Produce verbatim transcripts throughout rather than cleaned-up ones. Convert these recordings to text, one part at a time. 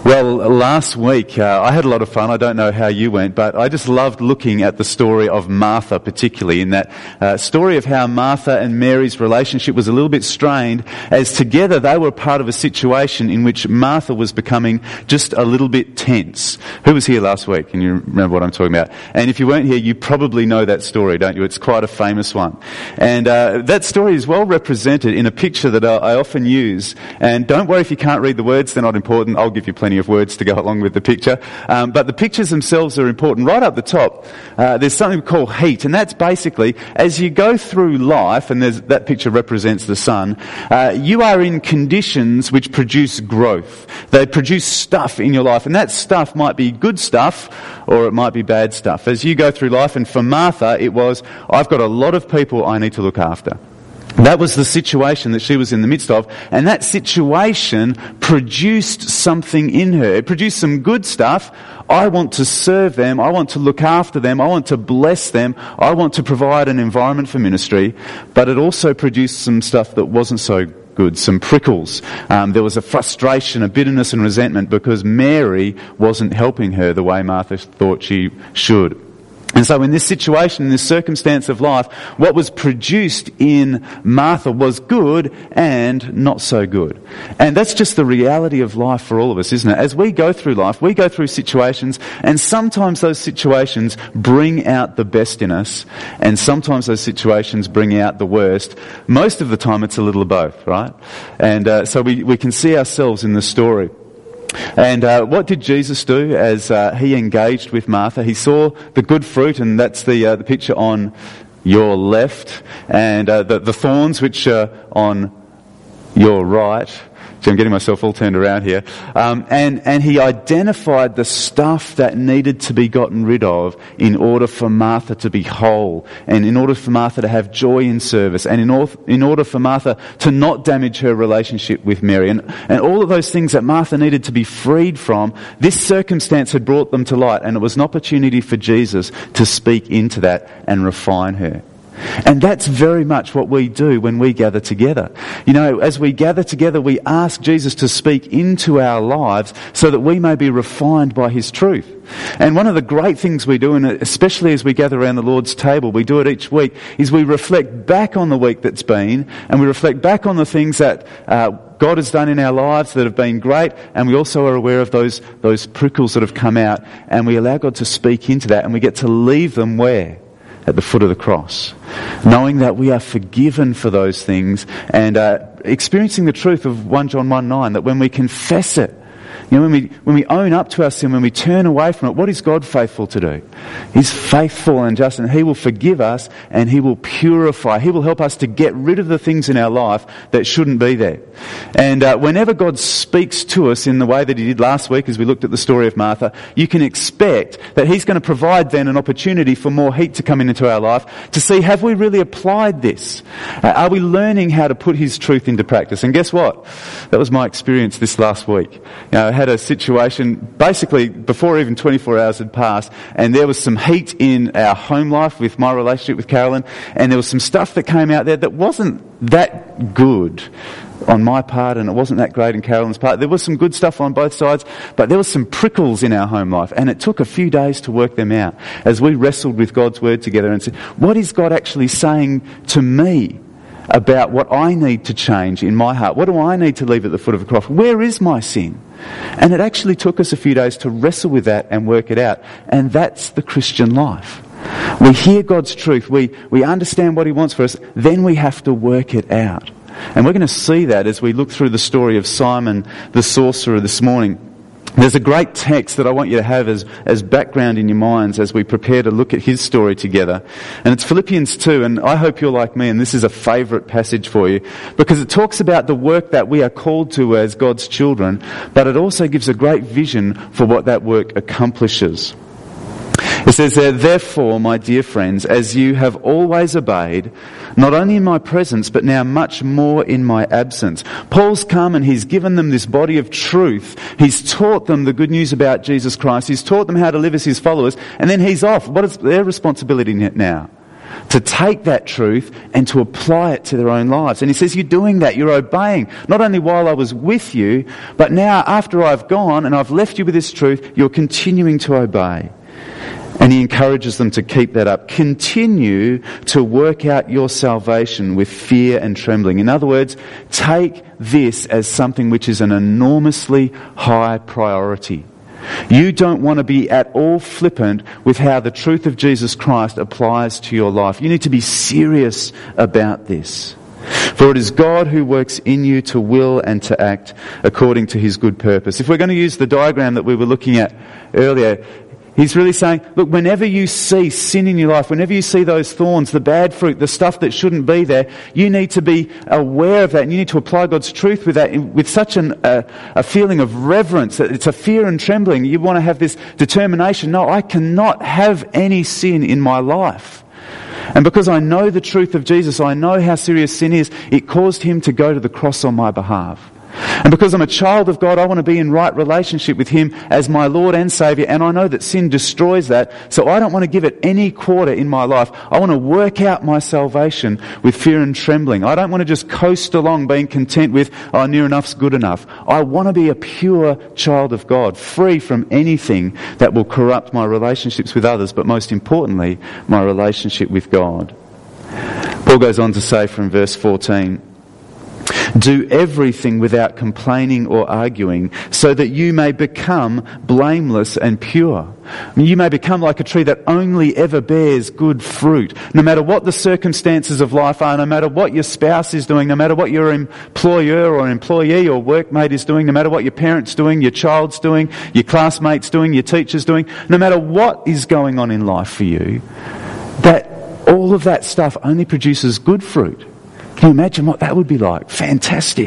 Well, last week uh, I had a lot of fun. I don't know how you went, but I just loved looking at the story of Martha, particularly in that uh, story of how Martha and Mary's relationship was a little bit strained, as together they were part of a situation in which Martha was becoming just a little bit tense. Who was here last week? Can you remember what I'm talking about? And if you weren't here, you probably know that story, don't you? It's quite a famous one. And uh, that story is well represented in a picture that I, I often use. And don't worry if you can't read the words, they're not important. I'll give you plenty of words to go along with the picture. Um, but the pictures themselves are important. Right up the top, uh, there's something called heat, and that's basically, as you go through life, and there's, that picture represents the sun, uh, you are in conditions which produce growth. They produce stuff in your life, and that stuff might be good stuff, or it might be bad stuff. As you go through life, and for Martha, it was, I've got a lot of people I need to look after. That was the situation that she was in the midst of, and that situation produced something in her. It produced some good stuff. I want to serve them. I want to look after them. I want to bless them. I want to provide an environment for ministry. But it also produced some stuff that wasn't so good, some prickles. Um, there was a frustration, a bitterness and resentment because Mary wasn't helping her the way Martha thought she should. And so in this situation, in this circumstance of life, what was produced in Martha was good and not so good. And that's just the reality of life for all of us, isn't it? As we go through life, we go through situations, and sometimes those situations bring out the best in us, and sometimes those situations bring out the worst. Most of the time it's a little of both, right? And uh, so we, we can see ourselves in the story. And uh, what did Jesus do as uh, he engaged with Martha? He saw the good fruit, and that's the uh, the picture on your left, and uh, the, the thorns which are on your right. So I'm getting myself all turned around here. Um, and, and he identified the stuff that needed to be gotten rid of in order for Martha to be whole, and in order for Martha to have joy in service, and in, all, in order for Martha to not damage her relationship with Mary. And, and all of those things that Martha needed to be freed from, this circumstance had brought them to light, and it was an opportunity for Jesus to speak into that and refine her. And that's very much what we do when we gather together. You know, as we gather together, we ask Jesus to speak into our lives so that we may be refined by His truth. And one of the great things we do, and especially as we gather around the Lord's table, we do it each week, is we reflect back on the week that's been, and we reflect back on the things that uh, God has done in our lives that have been great, and we also are aware of those those prickles that have come out, and we allow God to speak into that, and we get to leave them where? At the foot of the cross, knowing that we are forgiven for those things, and uh, experiencing the truth of First John one nine, that when we confess it, you know, when we when we own up to our sin, when we turn away from it, what is God faithful to do? He's faithful and just, and He will forgive us, and He will purify. He will help us to get rid of the things in our life that shouldn't be there. And uh, whenever God speaks to us in the way that He did last week, as we looked at the story of Martha, you can expect that He's going to provide then an opportunity for more heat to come into our life to see, have we really applied this? Uh, are we learning how to put His truth into practice? And guess what? That was my experience this last week. You know, I had a situation basically before even twenty-four hours had passed, and there was some heat in our home life with my relationship with Carolyn, and there was some stuff that came out there that wasn't that good on my part, and it wasn't that great in Carolyn's part. There was some good stuff on both sides, but there was some prickles in our home life, and it took a few days to work them out as we wrestled with God's Word together and said, what is God actually saying to me about what I need to change in my heart? What do I need to leave at the foot of the cross? Where is my sin? And it actually took us a few days to wrestle with that and work it out. And that's the Christian life. We hear God's truth, we, we understand what He wants for us, then we have to work it out. And we're going to see that as we look through the story of Simon the sorcerer this morning. There's a great text that I want you to have as, as background in your minds as we prepare to look at his story together. And it's Philippians two, and I hope you're like me, and this is a favourite passage for you, because it talks about the work that we are called to as God's children, but it also gives a great vision for what that work accomplishes. It says there, therefore, my dear friends, as you have always obeyed, not only in my presence, but now much more in my absence. Paul's come and he's given them this body of truth. He's taught them the good news about Jesus Christ. He's taught them how to live as His followers. And then he's off. What is their responsibility now? to take that truth and to apply it to their own lives. And he says, you're doing that, you're obeying, not only while I was with you, but now after I've gone and I've left you with this truth, you're continuing to obey. And he encourages them to keep that up. Continue to work out your salvation with fear and trembling. In other words, take this as something which is an enormously high priority. You don't want to be at all flippant with how the truth of Jesus Christ applies to your life. You need to be serious about this. For it is God who works in you to will and to act according to his good purpose. If we're going to use the diagram that we were looking at earlier, he's really saying, look, whenever you see sin in your life, whenever you see those thorns, the bad fruit, the stuff that shouldn't be there, you need to be aware of that, and you need to apply God's truth with that, with such an, uh, a feeling of reverence. That it's a fear and trembling. You want to have this determination. No, I cannot have any sin in my life. And because I know the truth of Jesus, I know how serious sin is, it caused him to go to the cross on my behalf. And because I'm a child of God, I want to be in right relationship with him as my Lord and Saviour, and I know that sin destroys that, so I don't want to give it any quarter in my life. I want to work out my salvation with fear and trembling. I don't want to just coast along being content with, oh, near enough's good enough. I want to be a pure child of God, free from anything that will corrupt my relationships with others, but most importantly, my relationship with God. Paul goes on to say from verse fourteen, do everything without complaining or arguing, so that you may become blameless and pure. I mean, you may become like a tree that only ever bears good fruit. No matter what the circumstances of life are, no matter what your spouse is doing, no matter what your employer or employee or workmate is doing, no matter what your parents doing, your child's doing, your classmates doing, your teacher's doing, no matter what is going on in life for you, that all of that stuff only produces good fruit. Can you imagine what that would be like? Fantastic.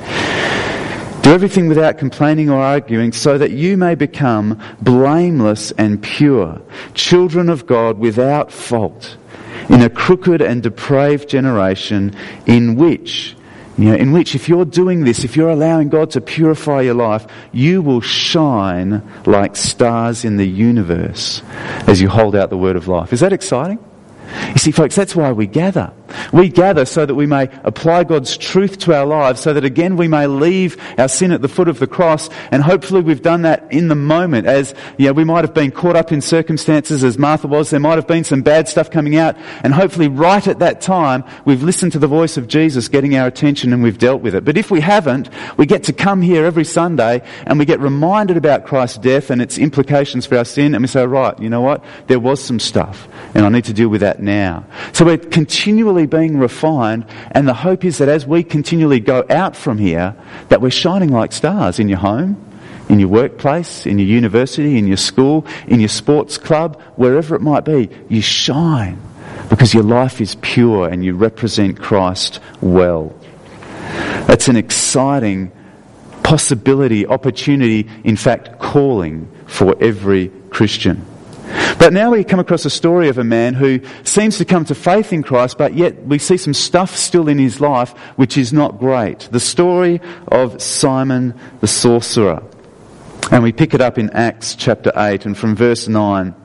Do everything without complaining or arguing, so that you may become blameless and pure, children of God without fault, in a crooked and depraved generation, in which, you know, in which if you're doing this, if you're allowing God to purify your life, you will shine like stars in the universe as you hold out the word of life. Is that exciting? You see, folks, that's why we gather. We gather so that we may apply God's truth to our lives, so that again we may leave our sin at the foot of the cross, and hopefully we've done that in the moment. As you know, we might have been caught up in circumstances as Martha was. There might have been some bad stuff coming out, and hopefully right at that time we've listened to the voice of Jesus getting our attention and we've dealt with it. But if we haven't, we get to come here every Sunday and we get reminded about Christ's death and its implications for our sin, and we say, right, you know what? There was some stuff and I need to deal with that now. So we're continually being refined, and the hope is that as we continually go out from here, that we're shining like stars in your home, in your workplace, in your university, in your school, in your sports club, wherever it might be. You shine because your life is pure and you represent Christ well. That's an exciting possibility, opportunity, in fact, calling for every Christian. But now we come across a story of a man who seems to come to faith in Christ, but yet we see some stuff still in his life which is not great. The story of Simon the sorcerer. And we pick it up in Acts chapter eight and from verse nine.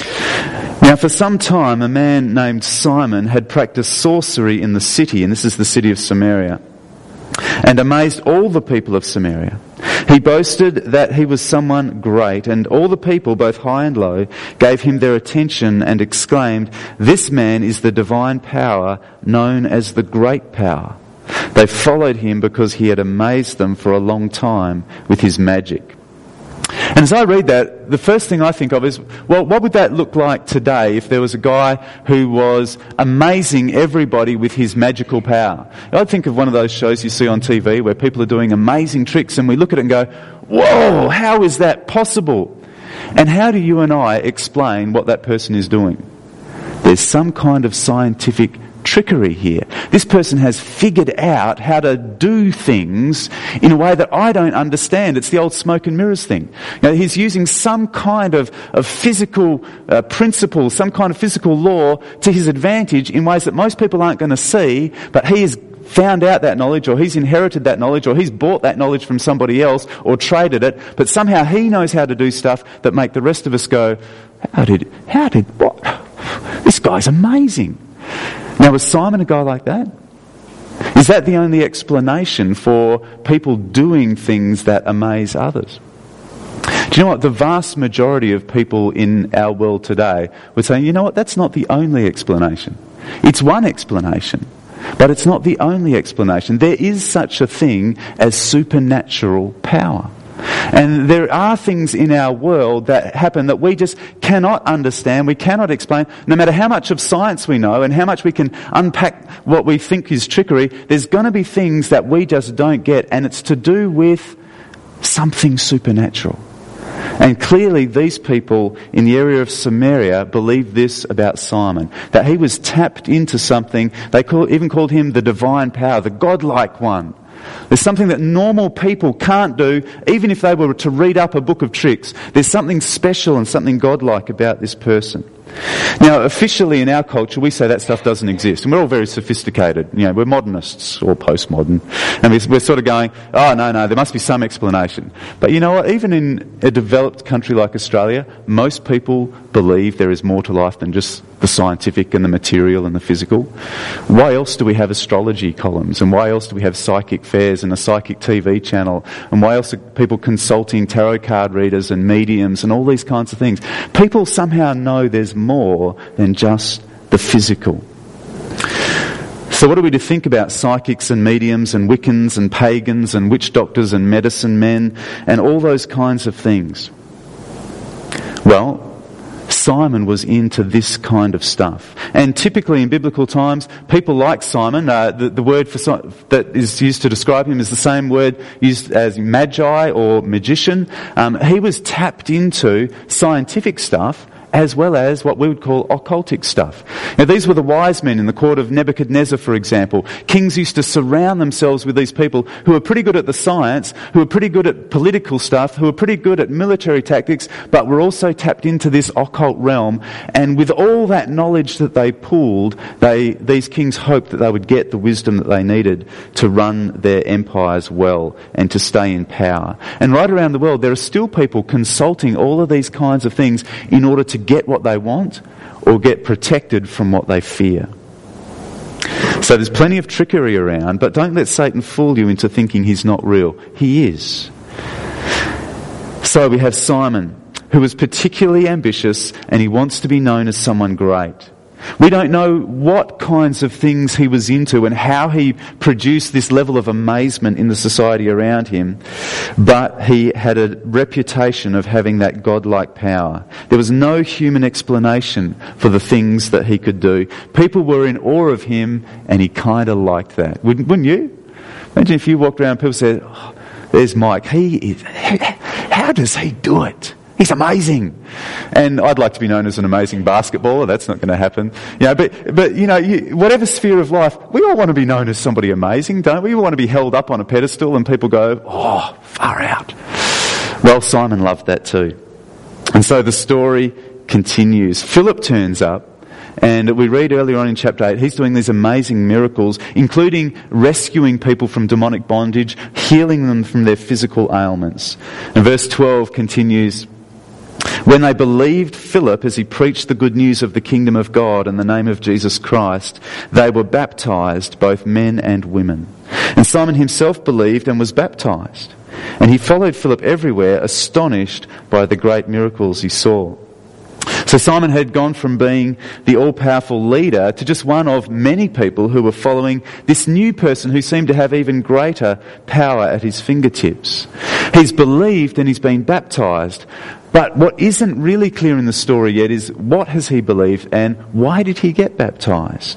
Now for some time a man named Simon had practiced sorcery in the city, and this is the city of Samaria, and amazed all the people of Samaria. He boasted that he was someone great, and all the people, both high and low, gave him their attention and exclaimed, "This man is the divine power known as the great power." They followed him because he had amazed them for a long time with his magic. And as I read that, the first thing I think of is, well, what would that look like today if there was a guy who was amazing everybody with his magical power? I'd think of one of those shows you see on T V where people are doing amazing tricks and we look at it and go, whoa, how is that possible? And how do you and I explain what that person is doing? There's some kind of scientific trickery here. This person has figured out how to do things in a way that I don't understand. It's the old smoke and mirrors thing. You know, he's using some kind of, of physical uh, principle, some kind of physical law to his advantage in ways that most people aren't going to see, but he has found out that knowledge, or he's inherited that knowledge, or he's bought that knowledge from somebody else, or traded it, but somehow he knows how to do stuff that make the rest of us go, how did, how did, what? This guy's amazing. Now, was Simon a guy like that? Is that the only explanation for people doing things that amaze others? Do you know what? The vast majority of people in our world today would say, you know what, that's not the only explanation. It's one explanation, but it's not the only explanation. There is such a thing as supernatural power. And there are things in our world that happen that we just cannot understand, we cannot explain. No matter how much of science we know and how much we can unpack what we think is trickery, there's going to be things that we just don't get, and it's to do with something supernatural. And clearly these people in the area of Samaria believed this about Simon, that he was tapped into something. They call, even called him the divine power, the godlike one. There's something that normal people can't do, even if they were to read up a book of tricks. There's something special and something godlike about this person. Now, officially in our culture, we say that stuff doesn't exist. And we're all very sophisticated. You know, we're modernists or postmodern. And we're sort of going, oh, no, no, there must be some explanation. But you know what? Even in a developed country like Australia, most people believe there is more to life than just the scientific and the material and the physical. Why else do we have astrology columns? And why else do we have psychic fairs and a psychic T V channel? And why else are people consulting tarot card readers and mediums and all these kinds of things? People somehow know there's more than just the physical. So what are we to think about psychics and mediums and Wiccans and pagans and witch doctors and medicine men and all those kinds of things? Well, Simon was into this kind of stuff. And typically in biblical times, people like Simon, uh, the, the word for that is used to describe him is the same word used as magi or magician. Um, he was tapped into scientific stuff as well as what we would call occultic stuff. Now, these were the wise men in the court of Nebuchadnezzar, for example. Kings used to surround themselves with these people who were pretty good at the science, who were pretty good at political stuff, who were pretty good at military tactics, but were also tapped into this occult realm. And with all that knowledge that they pooled, they, these kings hoped that they would get the wisdom that they needed to run their empires well and to stay in power. And right around the world, there are still people consulting all of these kinds of things in order to get what they want or get protected from what they fear. So there's plenty of trickery around, but don't let Satan fool you into thinking he's not real. He is. So we have Simon, who was particularly ambitious and he wants to be known as someone great. We don't know what kinds of things he was into and how he produced this level of amazement in the society around him, but he had a reputation of having that godlike power. There was no human explanation for the things that he could do. People were in awe of him and he kind of liked that. Wouldn't, wouldn't you? Imagine if you walked around and people said, oh, there's Mike. He is, how does he do it? He's amazing. And I'd like to be known as an amazing basketballer. That's not going to happen. You know, but, but you know, you, whatever sphere of life, we all want to be known as somebody amazing, don't we? We want to be held up on a pedestal and people go, oh, far out. Well, Simon loved that too. And so the story continues. Philip turns up. And we read earlier on in chapter eight, he's doing these amazing miracles, including rescuing people from demonic bondage, healing them from their physical ailments. And verse twelve continues, when they believed Philip as he preached the good news of the kingdom of God and the name of Jesus Christ, they were baptized, both men and women. And Simon himself believed and was baptized. And he followed Philip everywhere, astonished by the great miracles he saw. So Simon had gone from being the all-powerful leader to just one of many people who were following this new person who seemed to have even greater power at his fingertips. He's believed and he's been baptized. But what isn't really clear in the story yet is what has he believed and why did he get baptized?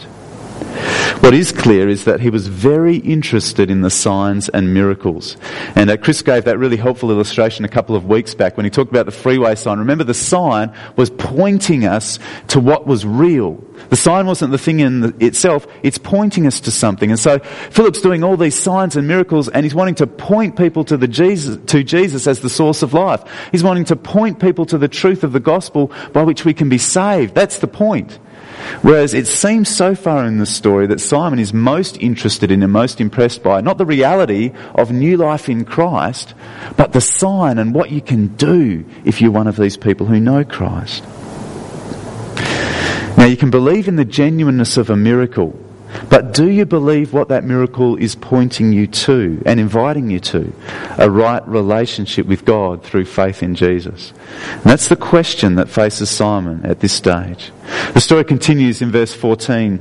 What is clear is that he was very interested in the signs and miracles. And uh, Chris gave that really helpful illustration a couple of weeks back when he talked about the freeway sign. Remember, the sign was pointing us to what was real. The sign wasn't the thing in the, itself, it's pointing us to something. And so Philip's doing all these signs and miracles and he's wanting to point people to the Jesus, to Jesus as the source of life. He's wanting to point people to the truth of the gospel by which we can be saved. That's the point. Whereas it seems so far in the story that Simon is most interested in and most impressed by not the reality of new life in Christ, but the sign and what you can do if you're one of these people who know Christ. Now you can believe in the genuineness of a miracle, but do you believe what that miracle is pointing you to and inviting you to? A right relationship with God through faith in Jesus. And that's the question that faces Simon at this stage. The story continues in verse fourteen.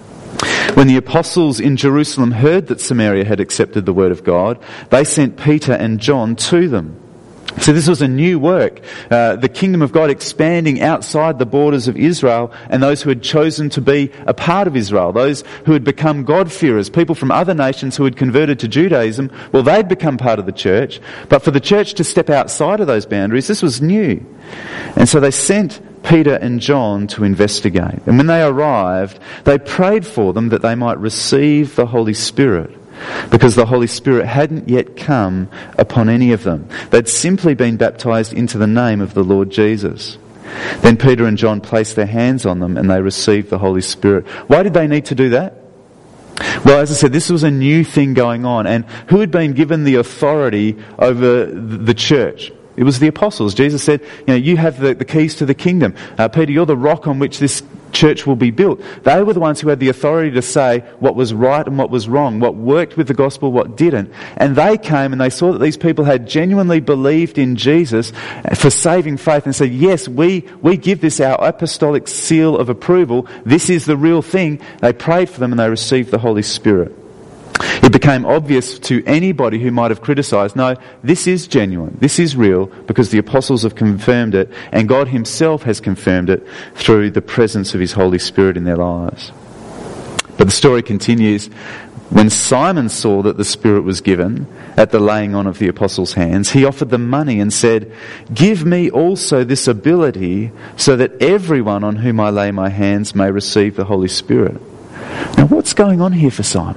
When the apostles in Jerusalem heard that Samaria had accepted the word of God, they sent Peter and John to them. So this was a new work, uh, the kingdom of God expanding outside the borders of Israel, and those who had chosen to be a part of Israel, those who had become God-fearers, people from other nations who had converted to Judaism, well, they'd become part of the church. But for the church to step outside of those boundaries, this was new. And so they sent Peter and John to investigate. And when they arrived, they prayed for them that they might receive the Holy Spirit, because the Holy Spirit hadn't yet come upon any of them. They'd simply been baptized into the name of the Lord Jesus. Then Peter and John placed their hands on them and they received the Holy Spirit. Why did they need to do that? Well, as I said, this was a new thing going on. And who had been given the authority over the church? It was the apostles. Jesus said, you know, you have the, the keys to the kingdom. Uh, Peter, you're the rock on which this church will be built. They were the ones who had the authority to say what was right and what was wrong, what worked with the gospel, what didn't. And they came and they saw that these people had genuinely believed in Jesus for saving faith and said, yes, we, we give this our apostolic seal of approval. This is the real thing. They prayed for them and they received the Holy Spirit. It became obvious to anybody who might have criticised, no, this is genuine, this is real, because the apostles have confirmed it, and God himself has confirmed it through the presence of his Holy Spirit in their lives. But the story continues. When Simon saw that the Spirit was given at the laying on of the apostles' hands, he offered them money and said, give me also this ability so that everyone on whom I lay my hands may receive the Holy Spirit. Now what's going on here for Simon?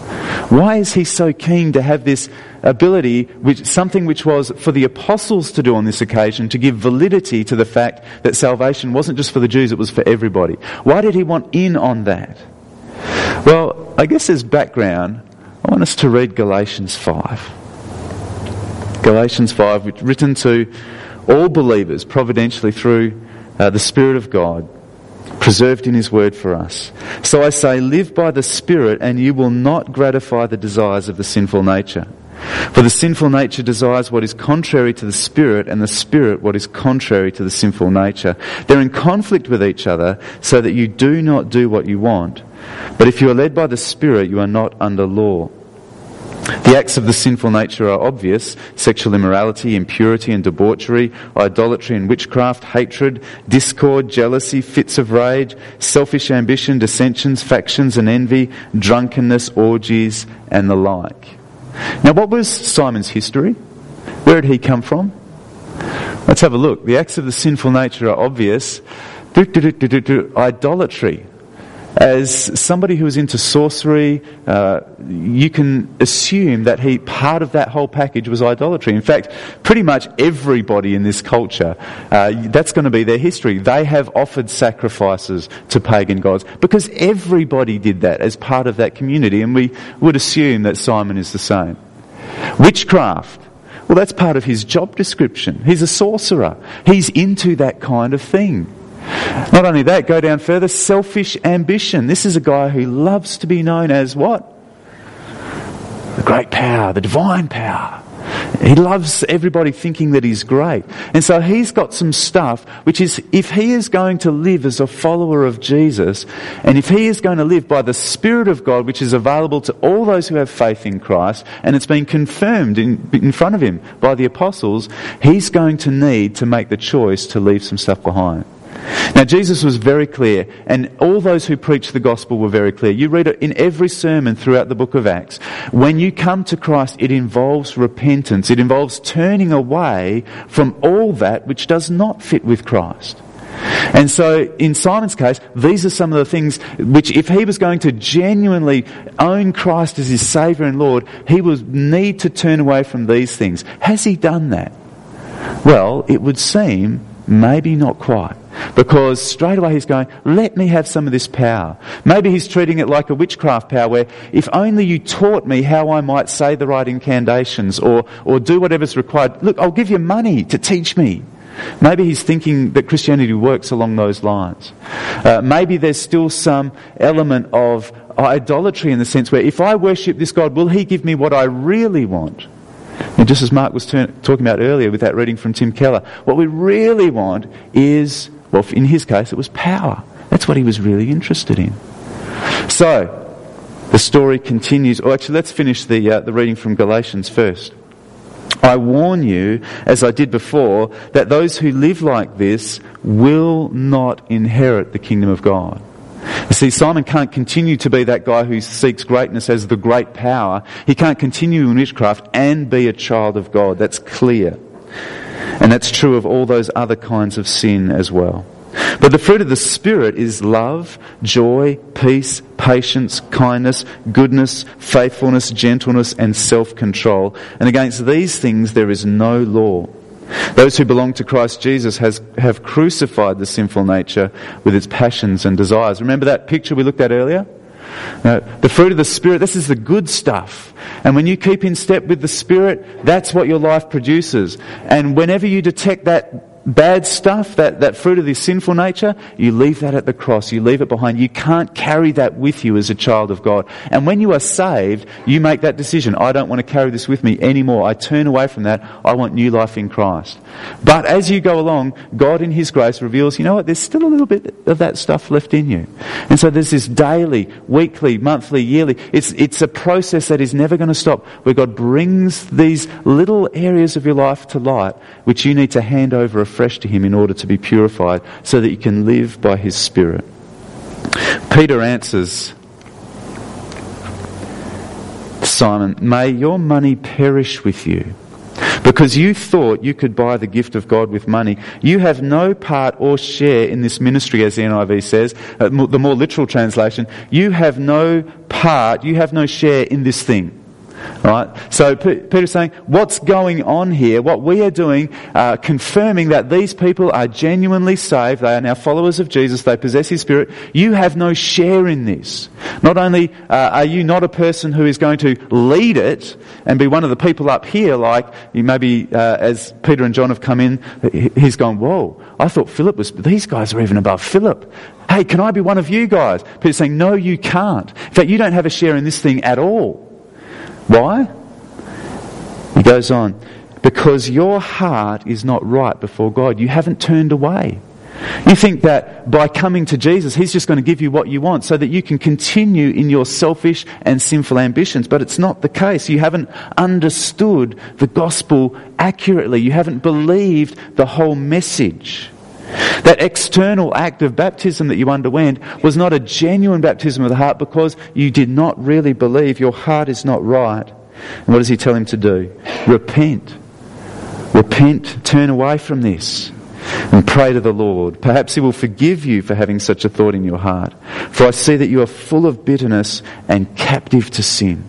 Why is he so keen to have this ability, which something which was for the apostles to do on this occasion, to give validity to the fact that salvation wasn't just for the Jews, it was for everybody? Why did he want in on that? Well, I guess as background, I want us to read Galatians five. Galatians five, which written to all believers providentially through uh, the Spirit of God, preserved in his word for us. So I say, live by the Spirit and you will not gratify the desires of the sinful nature. For the sinful nature desires what is contrary to the Spirit, and the Spirit what is contrary to the sinful nature. They're in conflict with each other, so that you do not do what you want. But if you are led by the Spirit, you are not under law. The acts of the sinful nature are obvious: sexual immorality, impurity and debauchery, idolatry and witchcraft, hatred, discord, jealousy, fits of rage, selfish ambition, dissensions, factions and envy, drunkenness, orgies and the like. Now, what was Simon's history? Where did he come from? Let's have a look. The acts of the sinful nature are obvious. Do, do, do, do, do, do. Idolatry. As somebody who is into sorcery, uh, you can assume that he part of that whole package was idolatry. In fact, pretty much everybody in this culture, uh, that's going to be their history. They have offered sacrifices to pagan gods because everybody did that as part of that community, and we would assume that Simon is the same. Witchcraft. Well, that's part of his job description. He's a sorcerer. He's into that kind of thing. Not only that, go down further, selfish ambition. This is a guy who loves to be known as what? The great power, the divine power. He loves everybody thinking that he's great. And so he's got some stuff which is, if he is going to live as a follower of Jesus, and if he is going to live by the Spirit of God, which is available to all those who have faith in Christ, and it's been confirmed in, in front of him by the apostles, he's going to need to make the choice to leave some stuff behind. Now, Jesus was very clear, and all those who preached the gospel were very clear. You read it in every sermon throughout the book of Acts. When you come to Christ, it involves repentance. It involves turning away from all that which does not fit with Christ. And so, in Simon's case, these are some of the things which, if he was going to genuinely own Christ as his Saviour and Lord, he would need to turn away from these things. Has he done that? Well, it would seem maybe not quite. Because straight away he's going, let me have some of this power. Maybe he's treating it like a witchcraft power where if only you taught me how I might say the right incantations or, or do whatever's required. Look, I'll give you money to teach me. Maybe he's thinking that Christianity works along those lines. Uh, maybe there's still some element of idolatry in the sense where if I worship this God, will he give me what I really want? And just as Mark was turn, talking about earlier with that reading from Tim Keller, what we really want is, well, in his case, it was power. That's what he was really interested in. So, the story continues. Or actually, let's finish the uh, the reading from Galatians first. I warn you, as I did before, that those who live like this will not inherit the kingdom of God. You see, Simon can't continue to be that guy who seeks greatness as the great power. He can't continue in witchcraft and be a child of God. That's clear. And that's true of all those other kinds of sin as well. But the fruit of the Spirit is love, joy, peace, patience, kindness, goodness, faithfulness, gentleness, and self-control. And against these things there is no law. Those who belong to Christ Jesus has, have crucified the sinful nature with its passions and desires. Remember that picture we looked at earlier? Uh, the fruit of the Spirit, this is the good stuff. And when you keep in step with the Spirit, that's what your life produces. And whenever you detect that bad stuff, that, that fruit of this sinful nature, you leave that at the cross. You leave it behind. You can't carry that with you as a child of God. And when you are saved, you make that decision. I don't want to carry this with me anymore. I turn away from that. I want new life in Christ. But as you go along, God in His grace reveals, you know what, there's still a little bit of that stuff left in you. And so there's this daily, weekly, monthly, yearly. It's, it's a process that is never going to stop, where God brings these little areas of your life to light, which you need to hand over afresh to Him in order to be purified, so that you can live by His Spirit. Peter answers Simon, "May your money perish with you, because you thought you could buy the gift of God with money. You have no part or share in this ministry," as the N I V says, uh, the more literal translation. You have no part, you have no share in this thing. Right? So Peter's saying, what's going on here, what we are doing, uh, confirming that these people are genuinely saved, they are now followers of Jesus, they possess His Spirit, you have no share in this. Not only uh, are you not a person who is going to lead it and be one of the people up here, like maybe uh, as Peter and John have come in, he's gone, whoa, I thought Philip was, these guys are even above Philip. Hey, can I be one of you guys? Peter's saying, no, you can't. In fact, you don't have a share in this thing at all. Why? He goes on, because your heart is not right before God. You haven't turned away. You think that by coming to Jesus, He's just going to give you what you want so that you can continue in your selfish and sinful ambitions. But it's not the case. You haven't understood the gospel accurately. You haven't believed the whole message. That external act of baptism that you underwent was not a genuine baptism of the heart, because you did not really believe. Your heart is not right. And what does he tell him to do? Repent. Repent, turn away from this, and pray to the Lord. Perhaps He will forgive you for having such a thought in your heart. For I see that you are full of bitterness and captive to sin.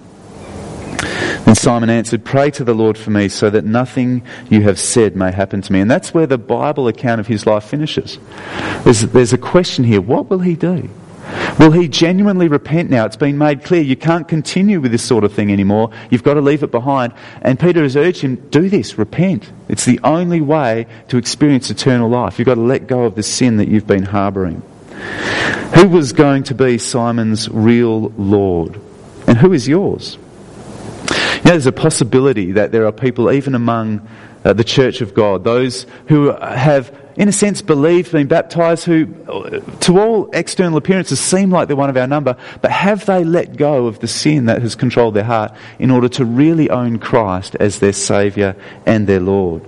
And Simon answered, "Pray to the Lord for me, so that nothing you have said may happen to me." And that's where the Bible account of his life finishes. There's, there's a question here. What will he do? Will he genuinely repent now? It's been made clear you can't continue with this sort of thing anymore. You've got to leave it behind. And Peter has urged him, do this, repent. It's the only way to experience eternal life. You've got to let go of the sin that you've been harbouring. Who was going to be Simon's real Lord? And who is yours? You know, there's a possibility that there are people, even among uh, the Church of God, those who have, in a sense, believed, been baptised, who, to all external appearances, seem like they're one of our number, but have they let go of the sin that has controlled their heart in order to really own Christ as their Saviour and their Lord?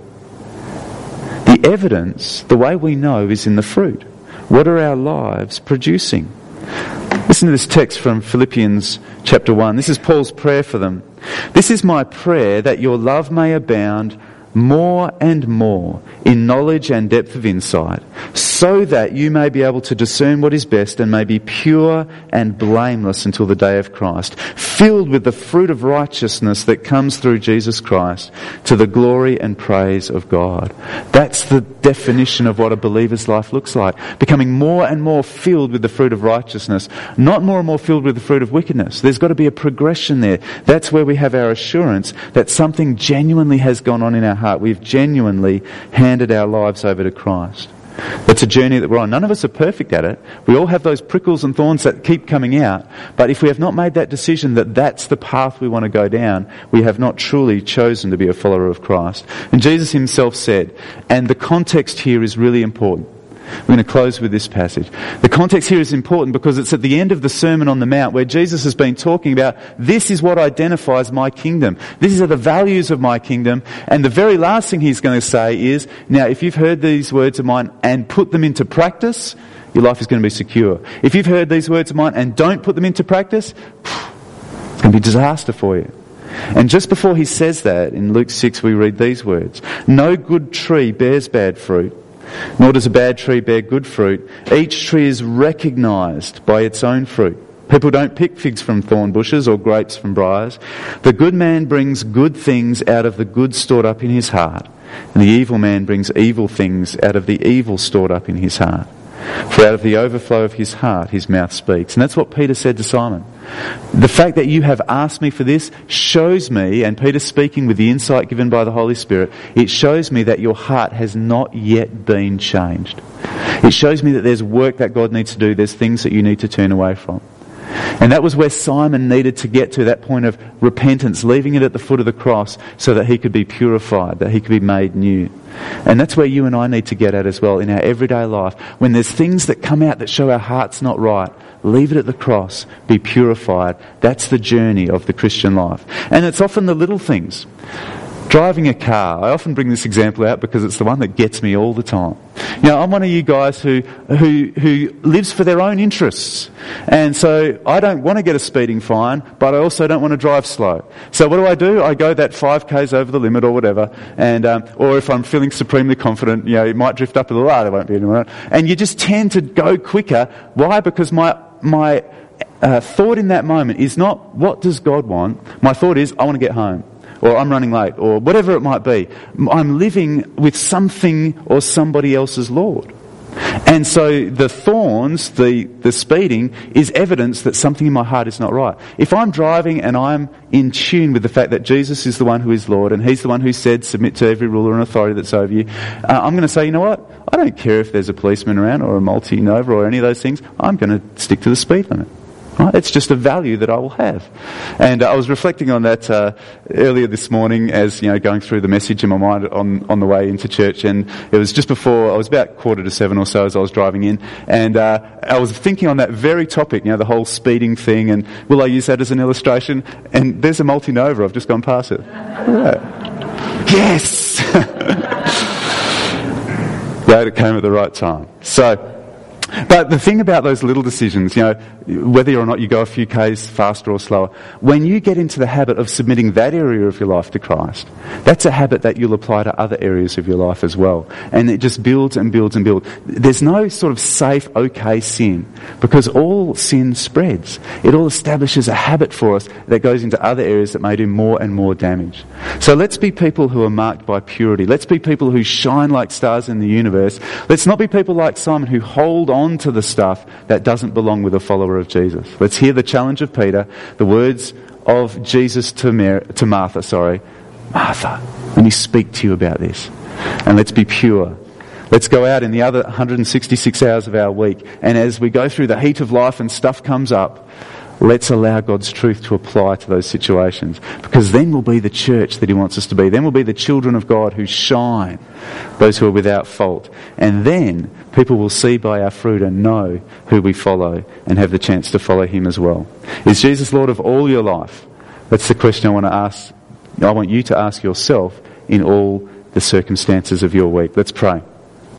The evidence, the way we know, is in the fruit. What are our lives producing? Listen to this text from Philippians chapter one. This is Paul's prayer for them. "This is my prayer, that your love may abound more and more in knowledge and depth of insight, so that you may be able to discern what is best and may be pure and blameless until the day of Christ, filled with the fruit of righteousness that comes through Jesus Christ, to the glory and praise of God." That's the definition of what a believer's life looks like. Becoming more and more filled with the fruit of righteousness, not more and more filled with the fruit of wickedness. There's got to be a progression there. That's where we have our assurance that something genuinely has gone on in our heart, we've genuinely handed our lives over to Christ. That's a journey that we're on. None of us are perfect at it. We all have those prickles and thorns that keep coming out. But if we have not made that decision that that's the path we want to go down, we have not truly chosen to be a follower of Christ. And Jesus himself said, and the context here is really important. We're going to close with this passage. The context here is important because it's at the end of the Sermon on the Mount where Jesus has been talking about, this is what identifies my kingdom. These are the values of my kingdom. And the very last thing he's going to say is, now if you've heard these words of mine and put them into practice, your life is going to be secure. If you've heard these words of mine and don't put them into practice, it's going to be disaster for you. And just before he says that, in Luke six we read these words, no good tree bears bad fruit, nor does a bad tree bear good fruit. Each tree is recognised by its own fruit. People don't pick figs from thorn bushes or grapes from briars. The good man brings good things out of the good stored up in his heart, and the evil man brings evil things out of the evil stored up in his heart. For out of the overflow of his heart, his mouth speaks. And that's what Peter said to Simon. The fact that you have asked me for this shows me, and Peter's speaking with the insight given by the Holy Spirit, it shows me that your heart has not yet been changed. It shows me that there's work that God needs to do, there's things that you need to turn away from. And that was where Simon needed to get to, that point of repentance, leaving it at the foot of the cross so that he could be purified, that he could be made new. And that's where you and I need to get at as well in our everyday life. When there's things that come out that show our heart's not right, leave it at the cross, be purified. That's the journey of the Christian life. And it's often the little things. Driving a car, I often bring this example out because it's the one that gets me all the time. You know, I'm one of you guys who who who lives for their own interests. And so I don't want to get a speeding fine, but I also don't want to drive slow. So what do I do? I go that five kays over the limit or whatever, and um, or if I'm feeling supremely confident, you know, it might drift up a little, ah, there won't be anyone. And you just tend to go quicker. Why? Because my my uh, thought in that moment is not, what does God want? My thought is, I want to get home. Or I'm running late, or whatever it might be. I'm living with something or somebody else's Lord. And so the thorns, the, the speeding, is evidence that something in my heart is not right. If I'm driving and I'm in tune with the fact that Jesus is the one who is Lord, and he's the one who said, submit to every ruler and authority that's over you, uh, I'm going to say, you know what? I don't care if there's a policeman around or a multi-nova or any of those things. I'm going to stick to the speed limit. Right? It's just a value that I will have. And uh, I was reflecting on that uh, earlier this morning as, you know, going through the message in my mind on, on the way into church. And it was just before, I was about quarter to seven or so as I was driving in. And uh, I was thinking on that very topic, you know, the whole speeding thing. And will I use that as an illustration? And there's a multi-nova. I've just gone past it. Yeah. Yes! Glad it came at the right time. So, but the thing about those little decisions, you know, whether or not you go a few k's faster or slower, when you get into the habit of submitting that area of your life to Christ, that's a habit that you'll apply to other areas of your life as well. And it just builds and builds and builds. There's no sort of safe, okay sin, because all sin spreads. It all establishes a habit for us that goes into other areas that may do more and more damage. So let's be people who are marked by purity. Let's be people who shine like stars in the universe. Let's not be people like Simon who hold on to the stuff that doesn't belong with a follower of Jesus. Let's hear the challenge of Peter, the words of Jesus to, Mar- to Martha, sorry. Martha, let me speak to you about this. And let's be pure. Let's go out in the other one hundred sixty-six hours of our week, and as we go through the heat of life and stuff comes up, let's allow God's truth to apply to those situations, because then we'll be the church that he wants us to be. Then we'll be the children of God who shine, those who are without fault. And then people will see by our fruit and know who we follow and have the chance to follow him as well. Is Jesus Lord of all your life? That's the question I want to ask. I want you to ask yourself in all the circumstances of your week. Let's pray.